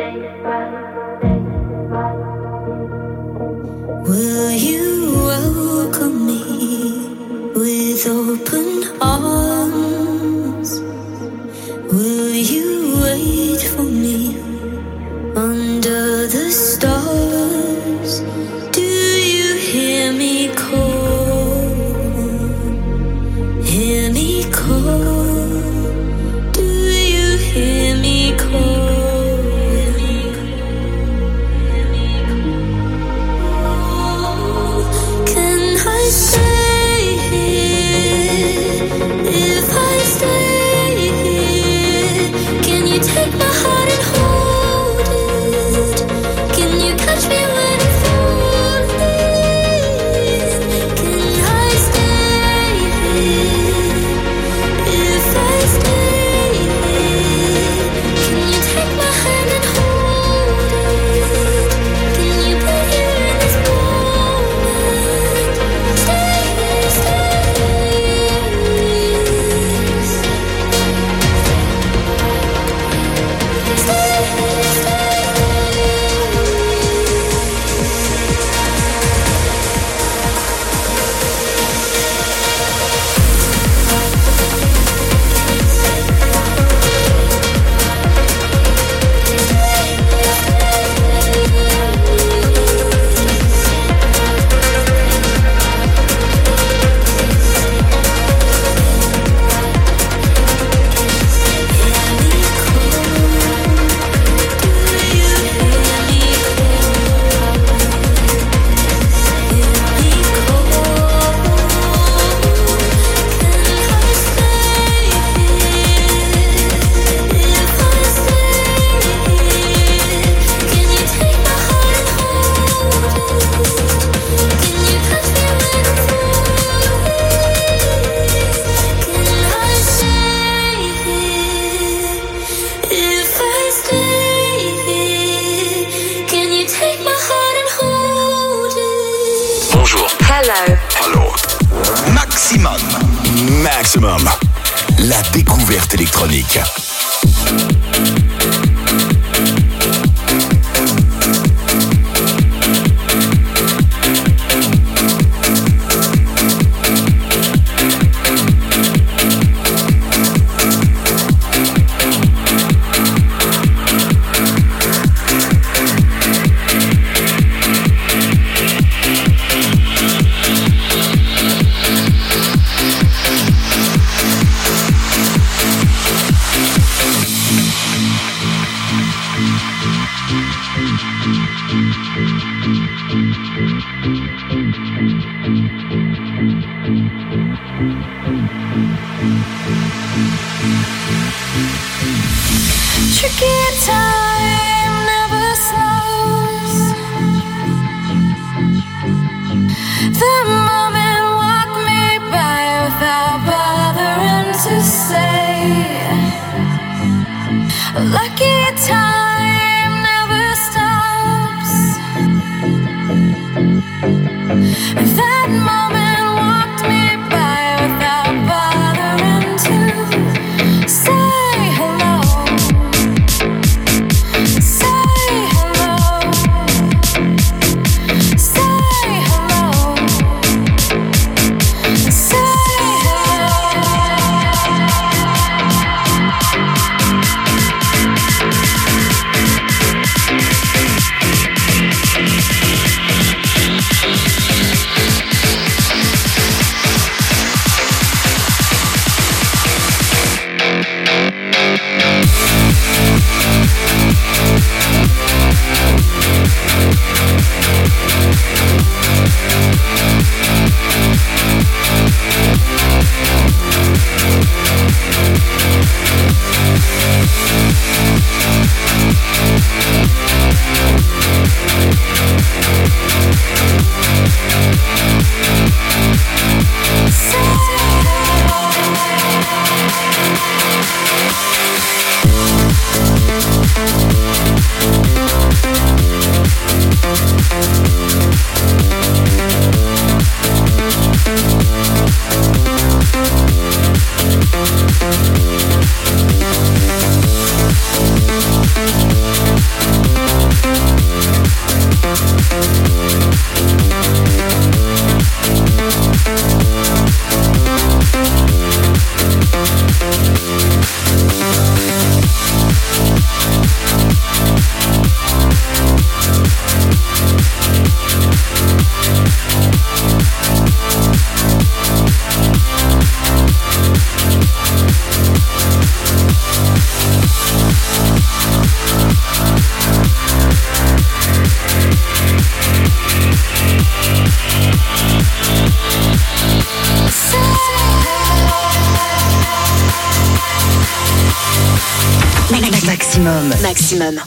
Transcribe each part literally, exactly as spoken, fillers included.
Will you welcome me with open arms? Will you wait for me under the stars? Do you hear me call? Hear me call? Do you hear me call? Maximum, la découverte électronique. We'll be right back. Maximum. Maximum.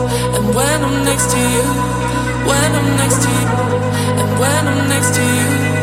When I'm next to you, and when I'm next to you,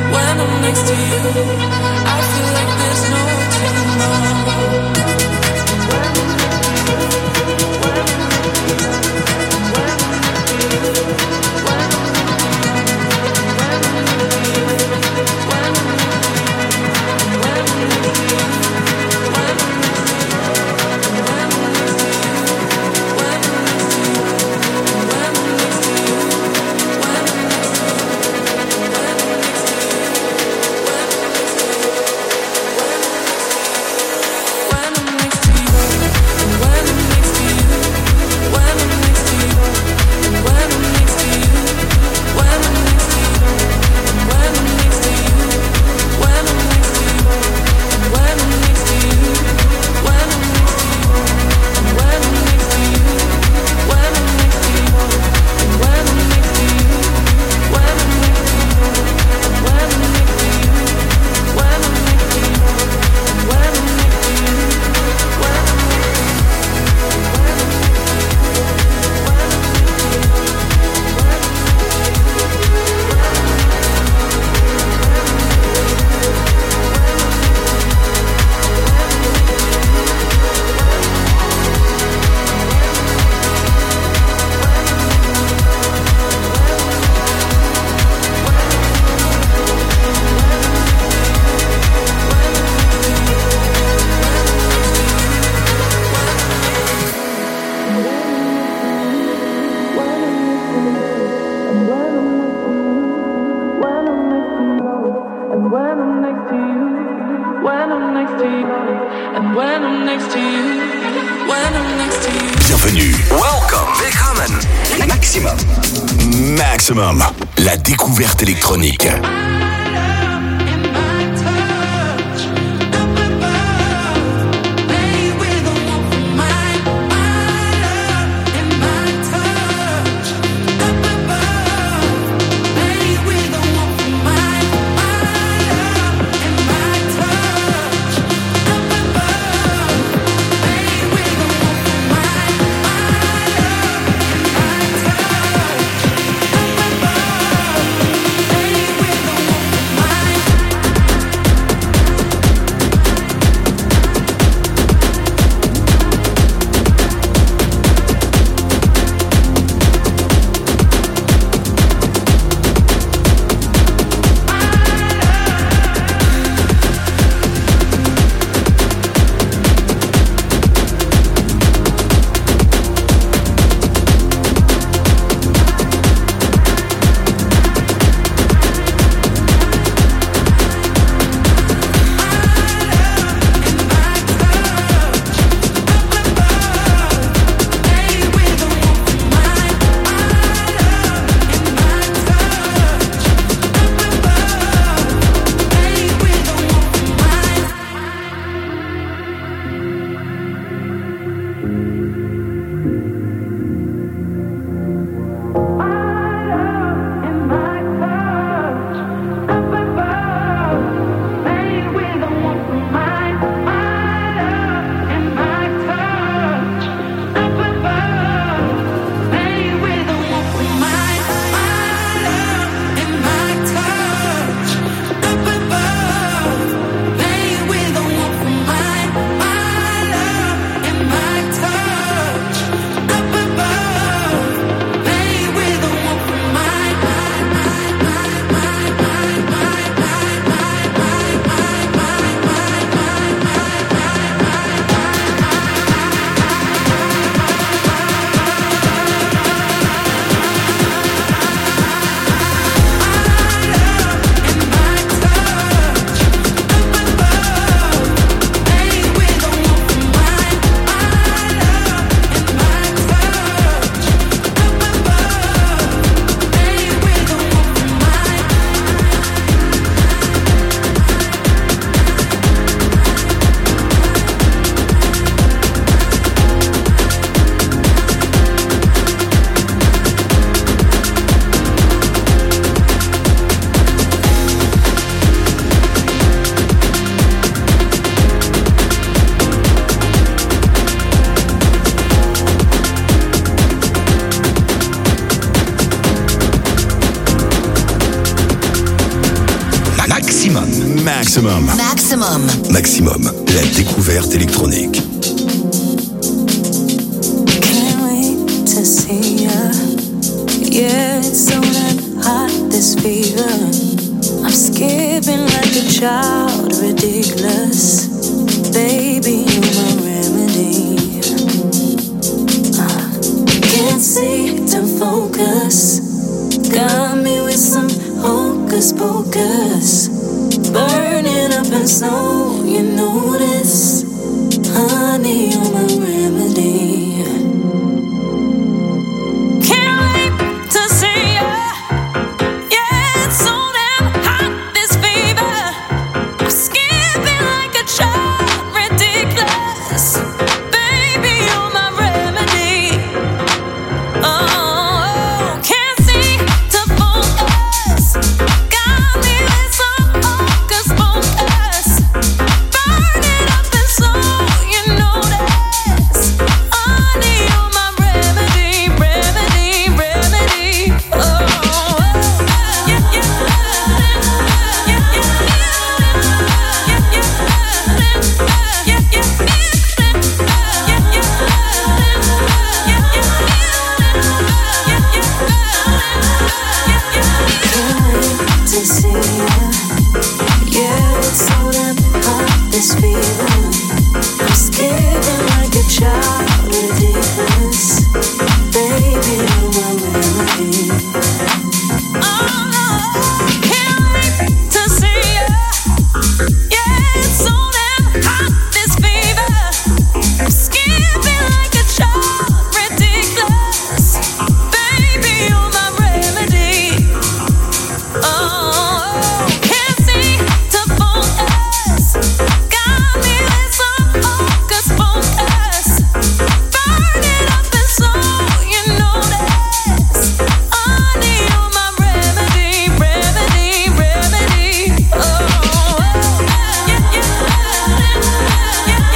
Bienvenue. Welcome. Willkommen. Maximum. Maximum. La découverte électronique. With the Maximum. Maximum. Maximum, la découverte électronique. Can't wait to see ya. Yeah, it's so damn hot, this fever. I'm skipping like a child, ridiculous. Baby, you're my remedy. Uh, can't seem to focus. Got me with some hocus pocus. Burning up and so you notice. Honey, you're my remedy. Can't wait to see ya. Yeah, it's so damn hot, this fever. I'm skipping like a child, ridiculous. Baby, you're my remedy. Oh, can't seem to focus. Got me with some hocus pocus. Burning up and so you notice. Honey, you're my remedy, remedy, remedy. Oh, yeah, yeah, yeah, yeah, yeah, to see ya. Yeah, it's so damn hot, this fever. I'm skipping like a child, ridiculous. Baby, you're my remedy. Oh, no, can't wait to see ya. Yeah, it's so damn hot, this fever. I'm skipping like a child, ridiculous. Baby, you're my remedy. Oh, can't seem to focus. Got me with some hocus pocus. Burning up and so you notice. Honey, you're my remedy, remedy, remedy. Oh, yeah, yeah, yeah, yeah,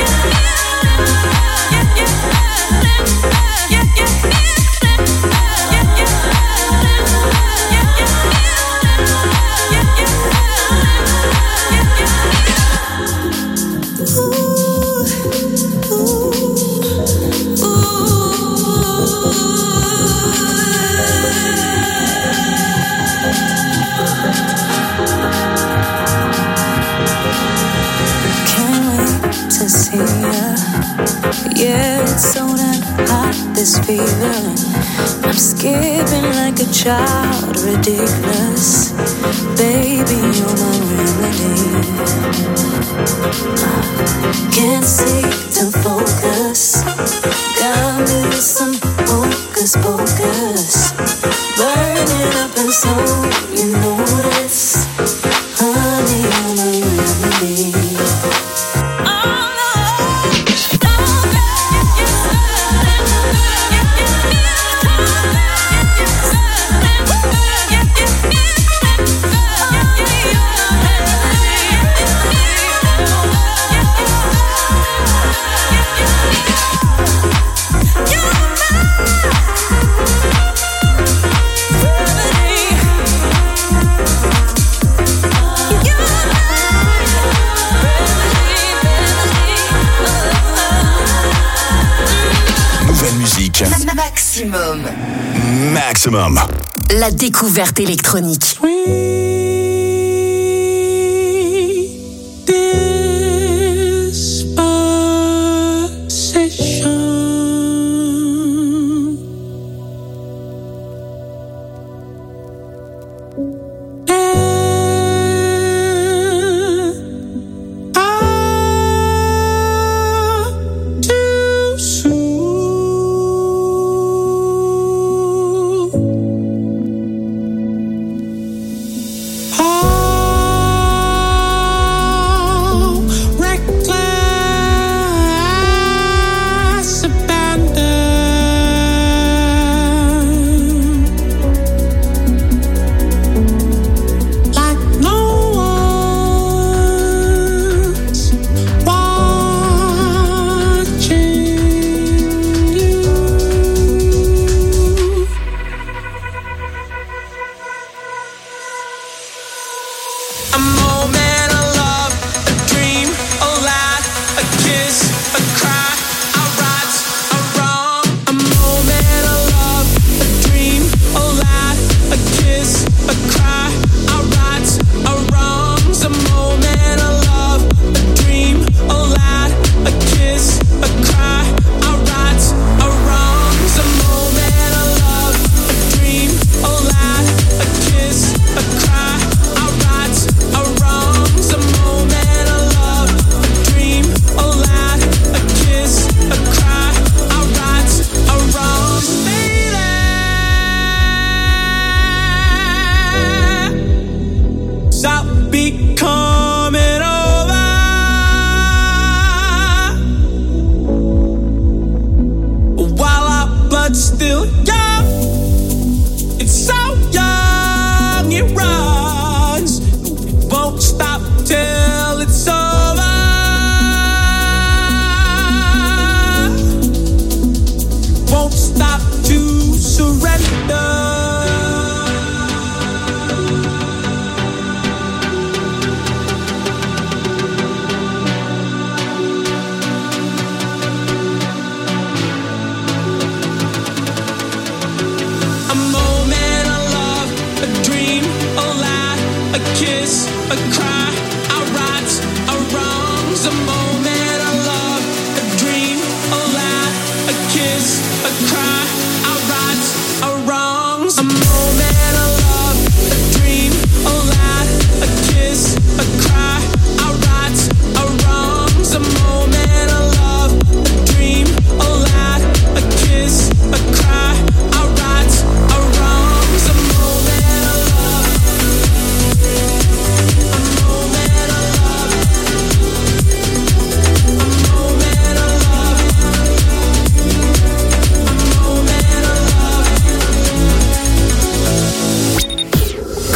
Can't wait to see ya. Yeah, it's so damn hot, this fever. I'm skipping like a child, ridiculous. Baby, you're my remedy. Can't seem to focus. Got me with some hocus pocus. Burning up and so you notice. Honey, you're my remedy. Oh no, Nouvelle musique. Maximum. Maximum. La découverte électronique.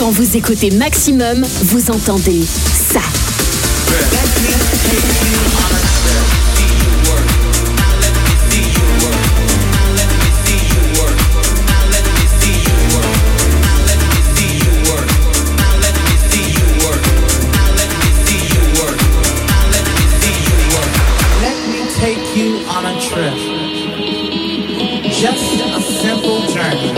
Quand vous écoutez Maximum, vous entendez ça. Take you on a trip, just a simple journey.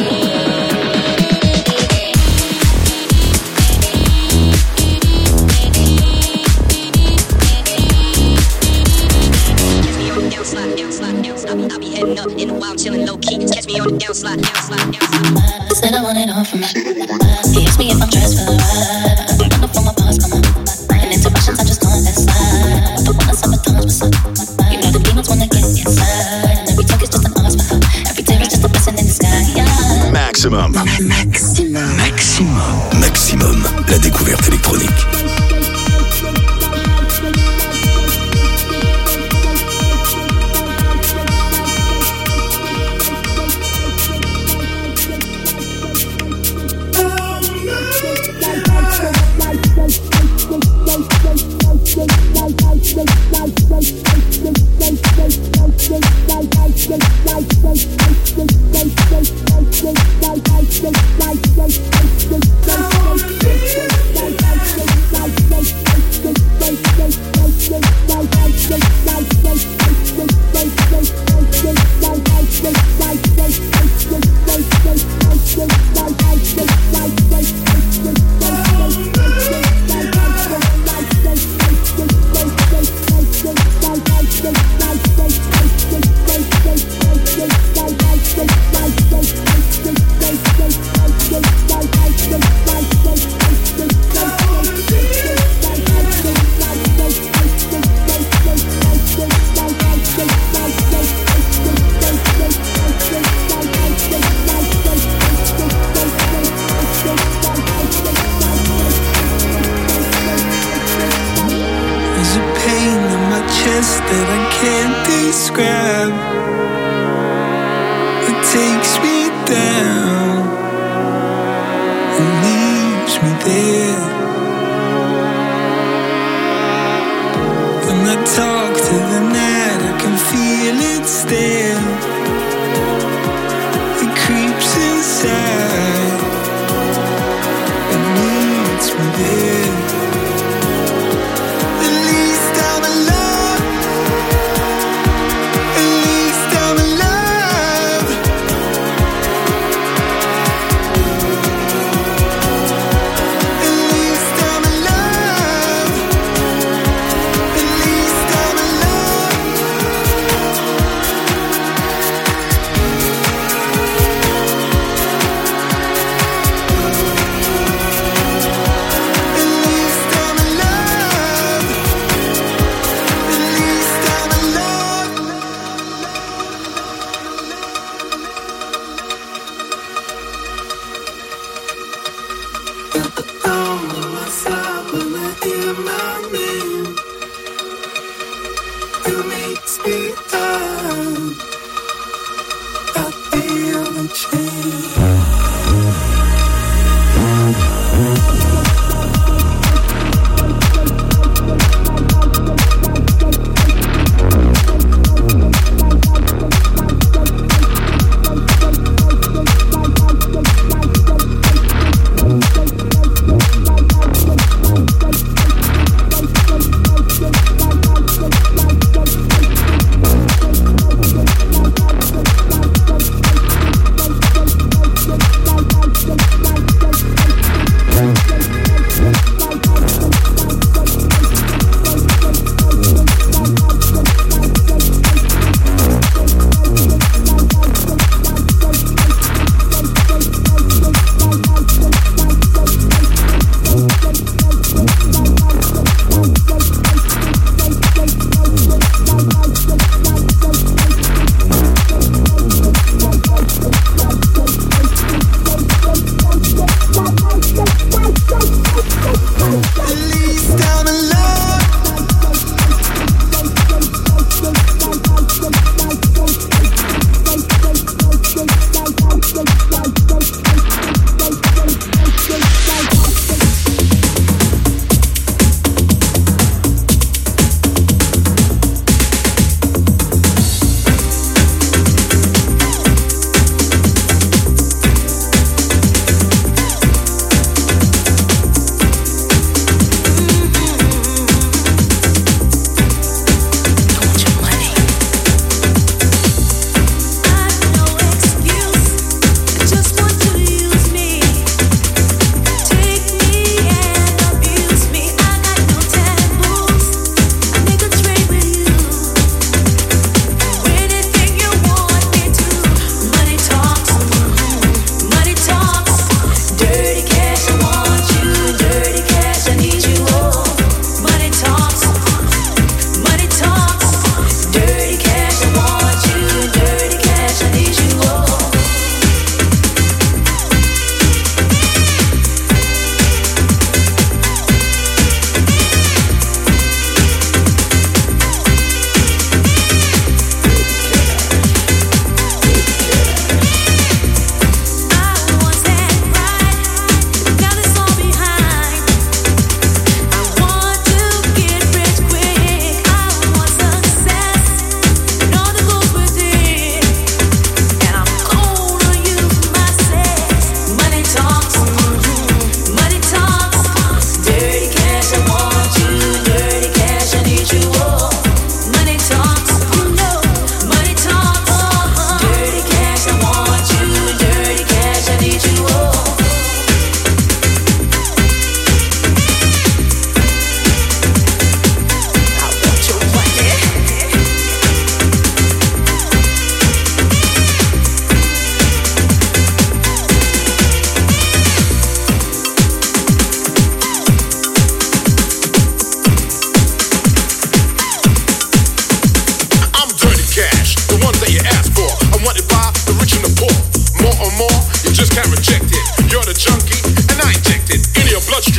I'll be heading up in the wild, chilling low key. Catch me on the down slide, down slide, down slide. Said I want it all from my. He asked me if I'm dressed for the ride. I'm up for my boss, come on. And into Russians, I just gone that slide. The one that's on the thumbs, what's up? You know the demons wanna get inside. And every talk is just an oscar. Every tear is just a blessing in the sky. Yeah. Maximum. Maximum. Maximum. Maximum. La découverte électronique.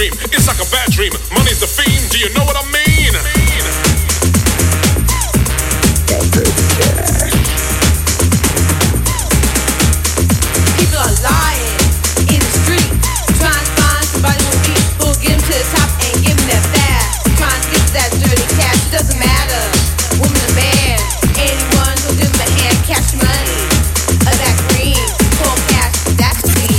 dream. It's like a bad dream. Money's the theme. Do you know what I mean? People are lying in the street, trying to find somebody who eat, who'll get them to the top and give them that fast. Trying to get to that dirty cash, it doesn't matter. Woman or man, anyone who'll give them a hand, cash money, or that green, cold cash, that's green.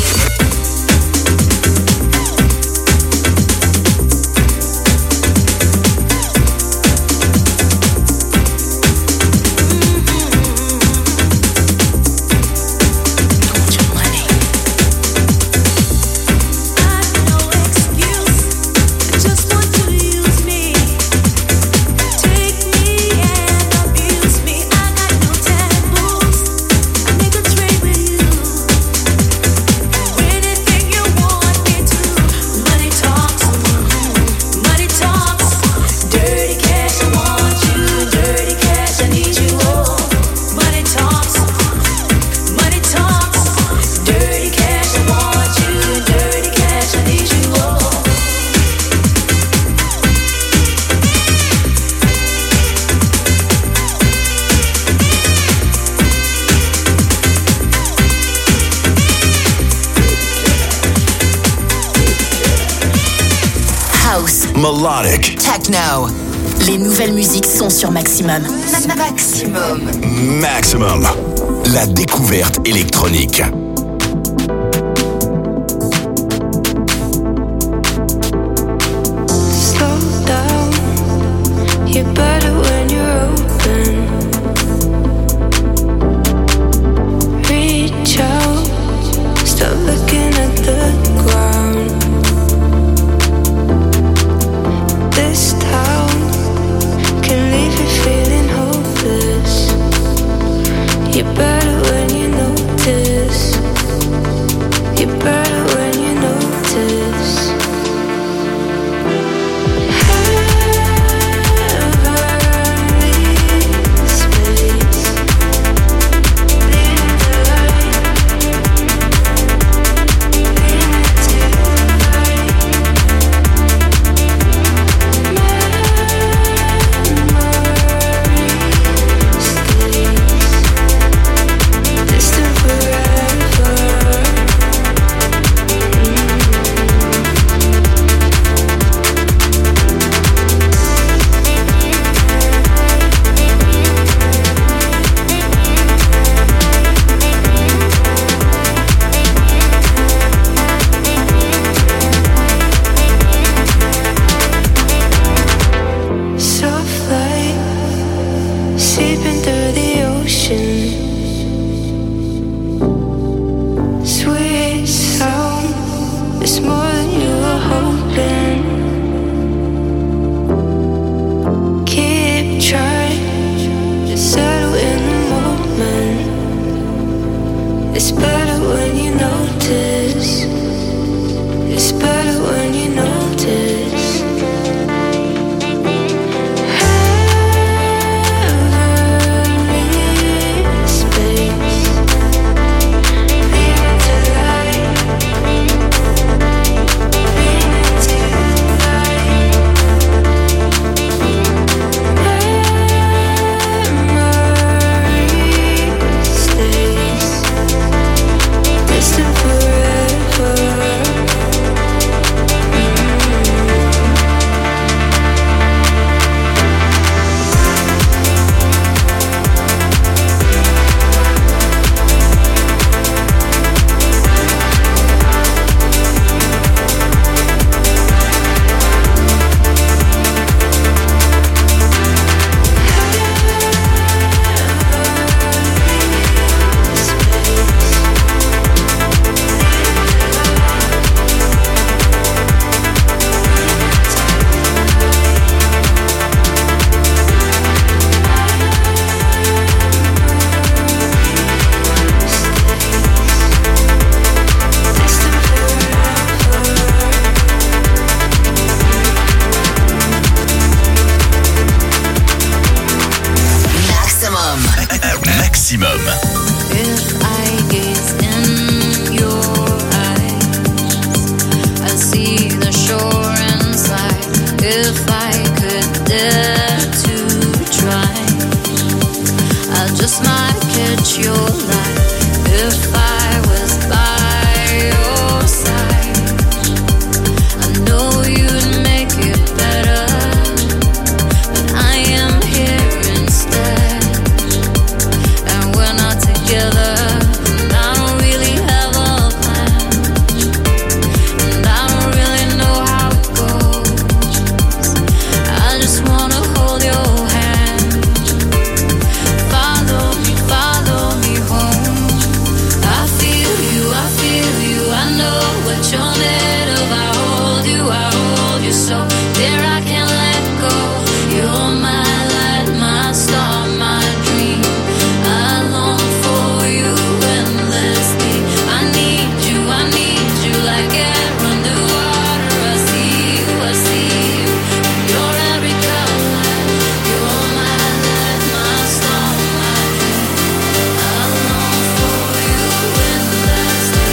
Melodic. Techno. Les nouvelles musiques sont sur Maximum. Maximum. Maximum. La découverte électronique. Slow down. You're better when you're open. Reach out. Stop looking at the ground. This town can leave you feeling hopeless. You're better when you notice. You're better when you notice. Heavenly space, leading the light, leading to the light. Distant forever. Soft light seeping through the ocean. Sweet sound, it's more than you were hoping. Keep trying to settle in the moment. It's better when you notice. It's better when you notice. Heavenly space, leading to light, leading to light. Memory stays distant forever. Maximum. If I gaze in your eyes, I see the shore. smile catch your light. If I was by your side, I know you'd make it better, but I am here instead, and we're not together. And I don't really have a plan, and I don't really know how it goes. I just wanna hold your hand. Follow me, follow me home. I feel you, I feel you, I know what you're made of. I hold you, I hold you so dear I can't let go. You're my light, my star, my dream. I long for you endlessly. I need you, I need you like air underwater. I see you, I see you. You're every color. You're my light, my star, my dream. I long for you endlessly.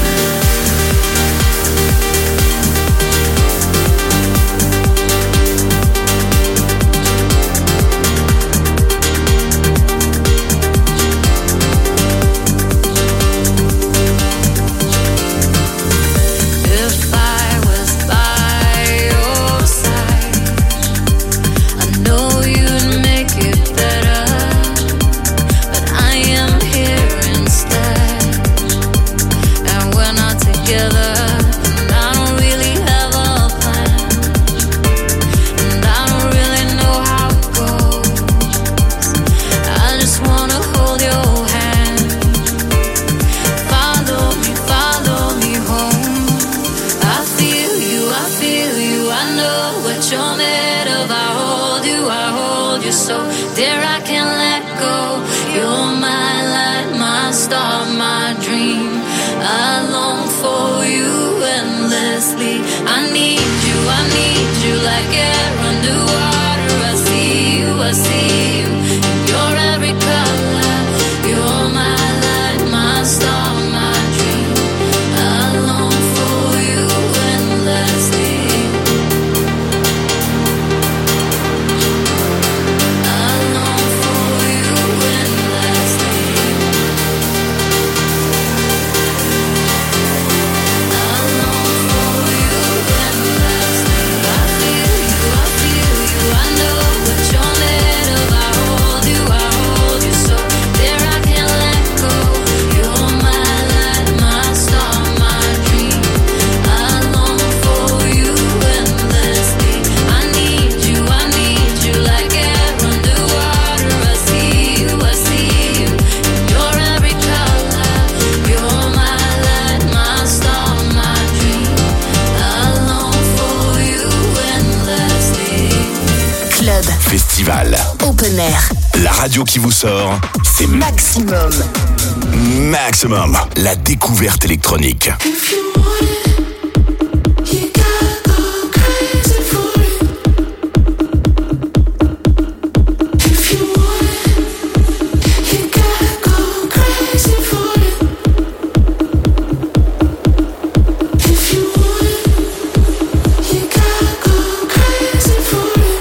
If I was by your side, I know you'd make it better, but I am here instead, and we're not together. And I don't really have a plan, and I don't really know how it goes. I just wanna hold your hand. Follow me, follow me home. I feel you, I feel you, I know what you're made of. I hold you, I hold you so dear I can't let go. You're my light, my star, my dream. I long for you endlessly. I need you, I need you like air underwater. I see you, I see you. You're every color. You're my light, my star, my dream. I long for you endlessly. I long for you endlessly. I long for you endlessly. I feel you, I feel you, I know what you're made of. I hold you, I hold you so dear I can't let go. You're my light, my star, my dream. I long for you endlessly. I need you, I need you like air underwater. I see you, I see you. You're every color. You're my light, my star, my dream. I long for you endlessly. Club, Festival, open air, la radio qui vous sort, c'est maximum. Maximum, la découverte électronique. If you want it, you gotta go crazy for it. If you want it, you gotta go crazy for it. If you want it, you gotta go crazy for it.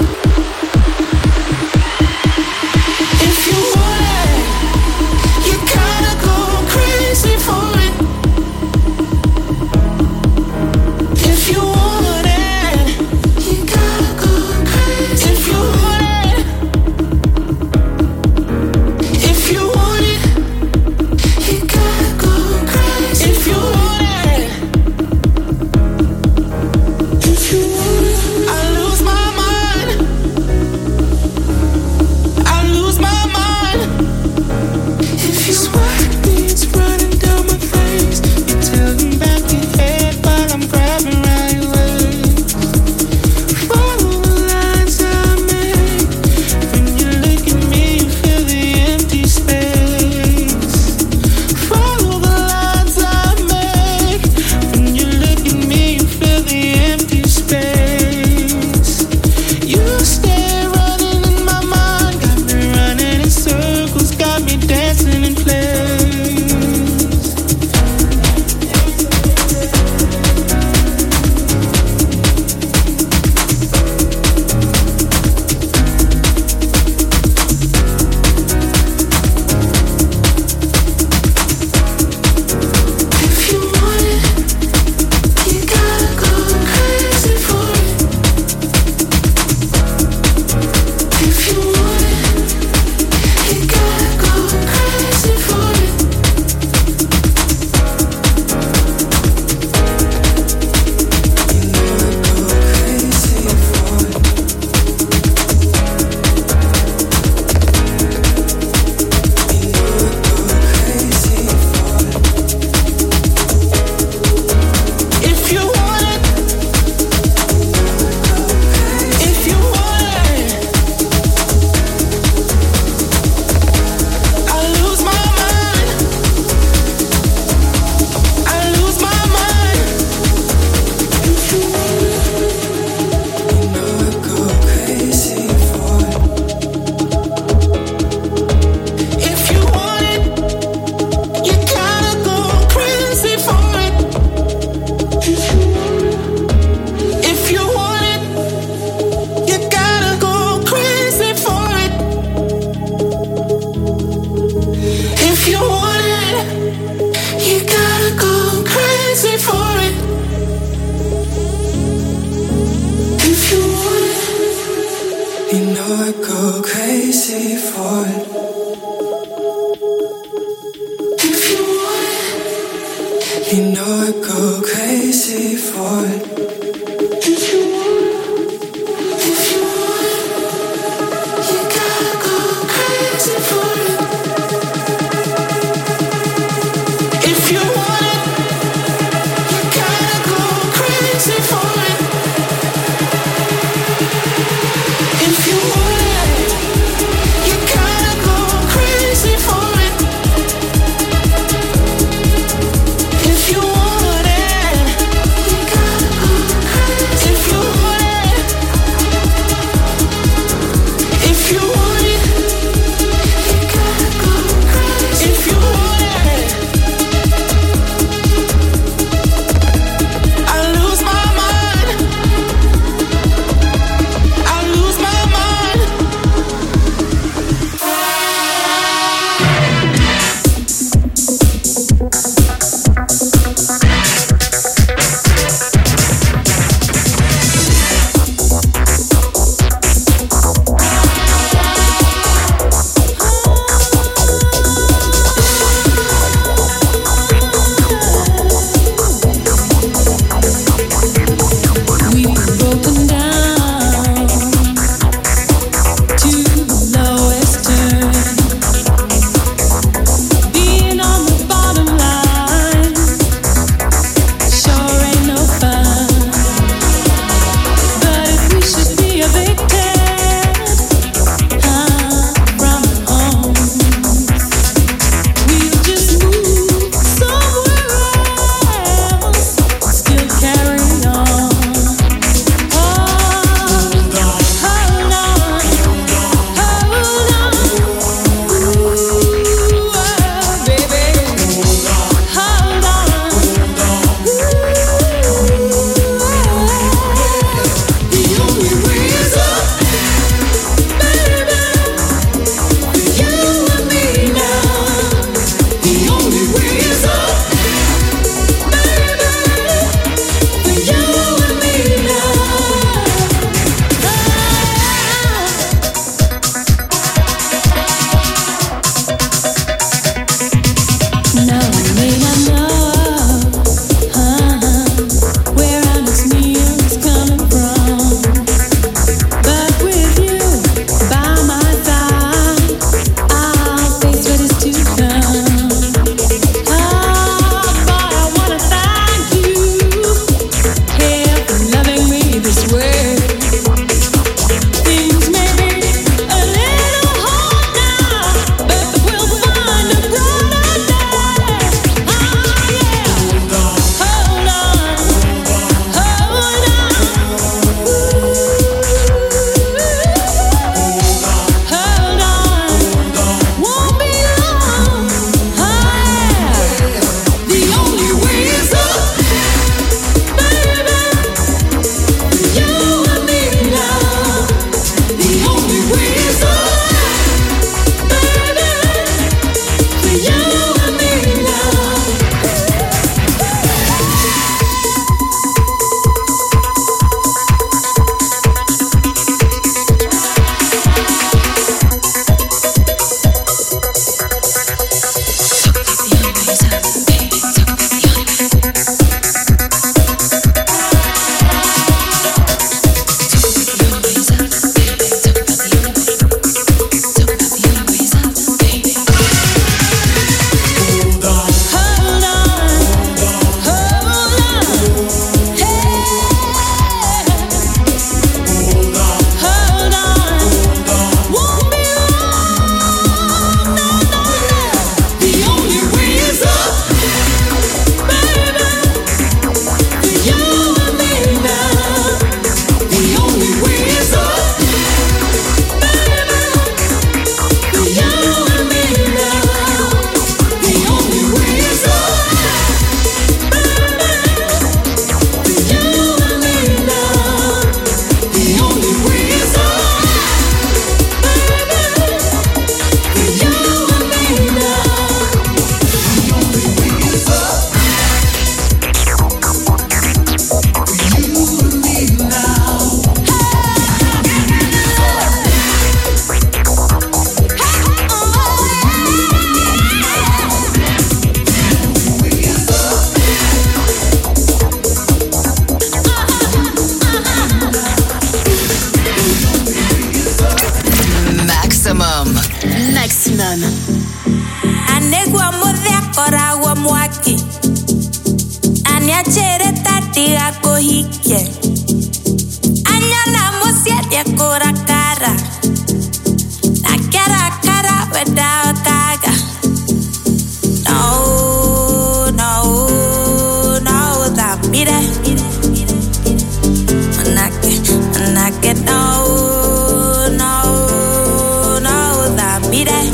If you want it, you gotta go crazy for it. know I go crazy for it. If you want it, you know I go crazy for it. If you want it, if you want it, you gotta go crazy for it. If you want it, you gotta go crazy for it. If you want it, you gotta go crazy for it. If you want it, you gotta go Maximum. Anegua modea koragua mwaki. Anya chere tatia kohike. Anya na mosia dia kora cara. Na cara cara without kaga. No, no, no, that be that. Manake, manake, no, no, no, that be that.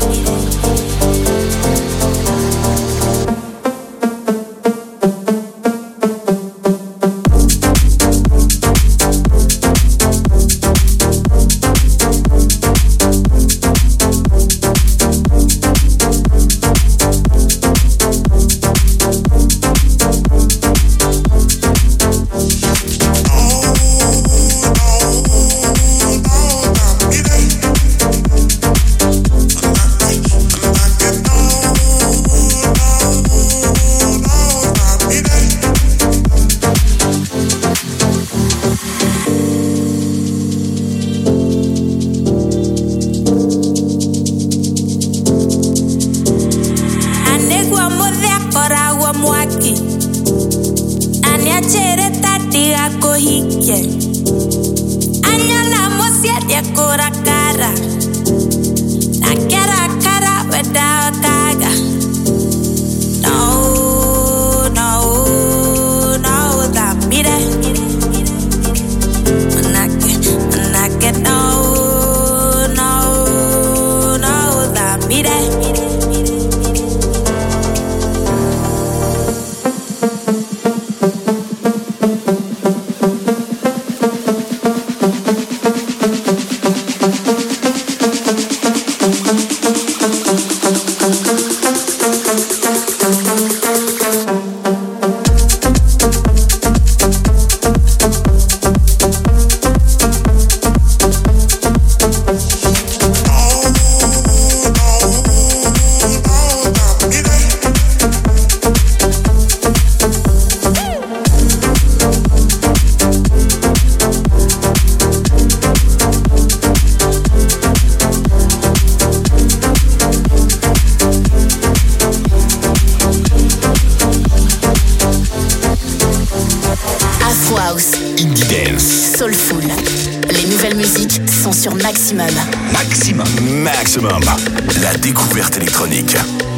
Maximum. Maximum. Maximum. La découverte électronique.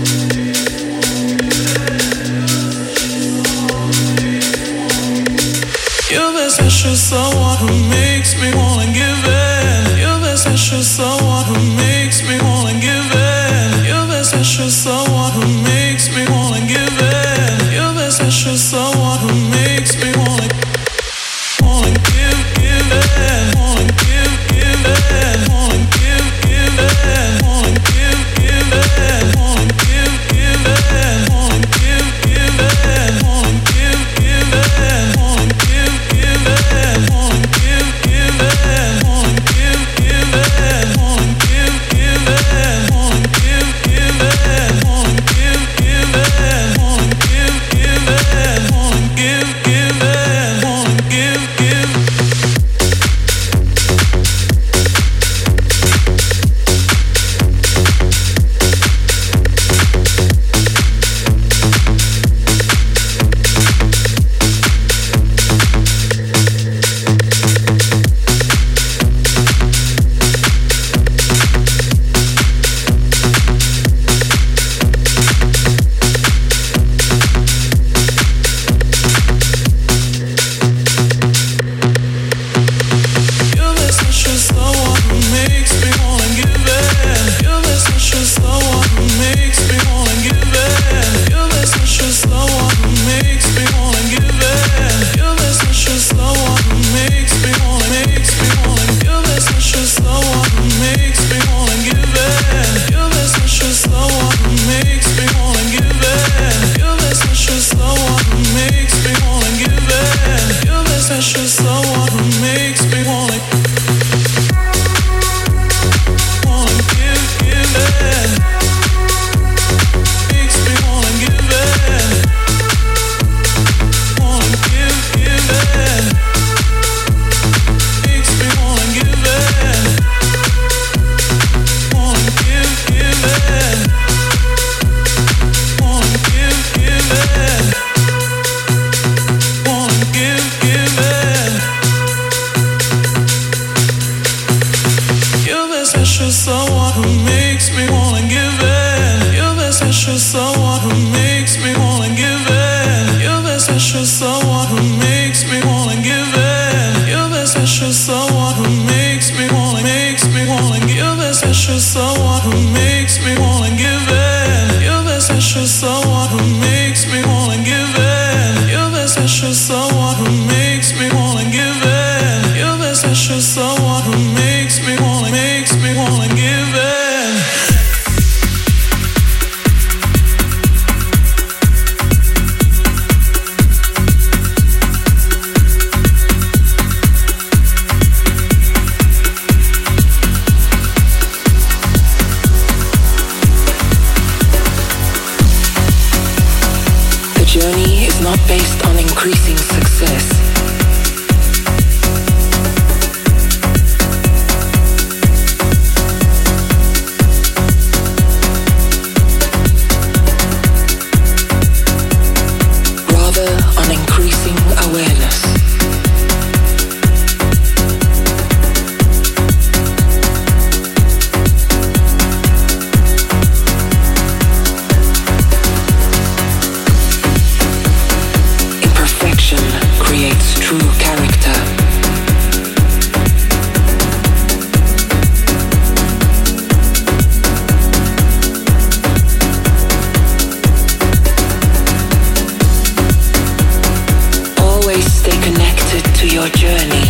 You're the special someone who makes me wanna give in. You're the special someone who makes me wanna give in. You're the special someone who makes me wanna give in. You're the special someone who makes me wanna wanna give give in. Wanna give give in. Wanna give give in. Wanna give give in. Wanna give give in. Wanna give give in. Wanna give give in. Wanna give give in. Wanna give give in. Wanna give give in. Wanna give give based on increasing success. Rather on increasing awareness. Creates true character. Always stay connected to your journey.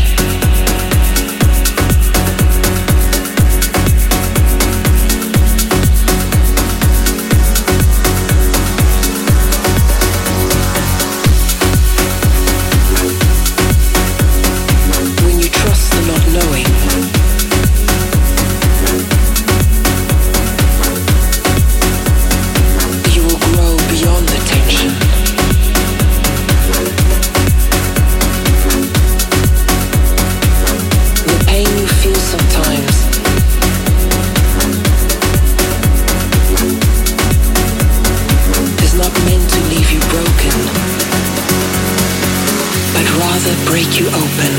Break you open.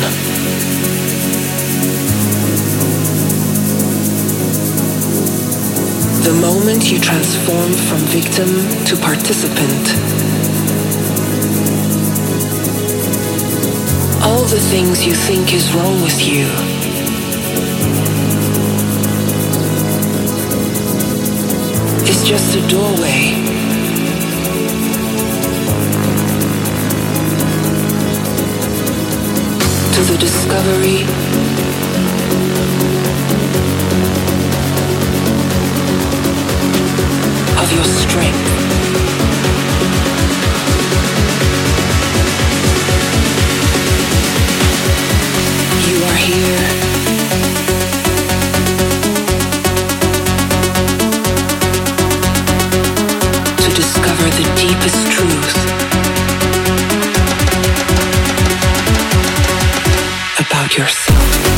The moment you transform from victim to participant, all the things you think is wrong with you is just a doorway. To the discovery of your strength. You are here to discover the deepest truth about yourself.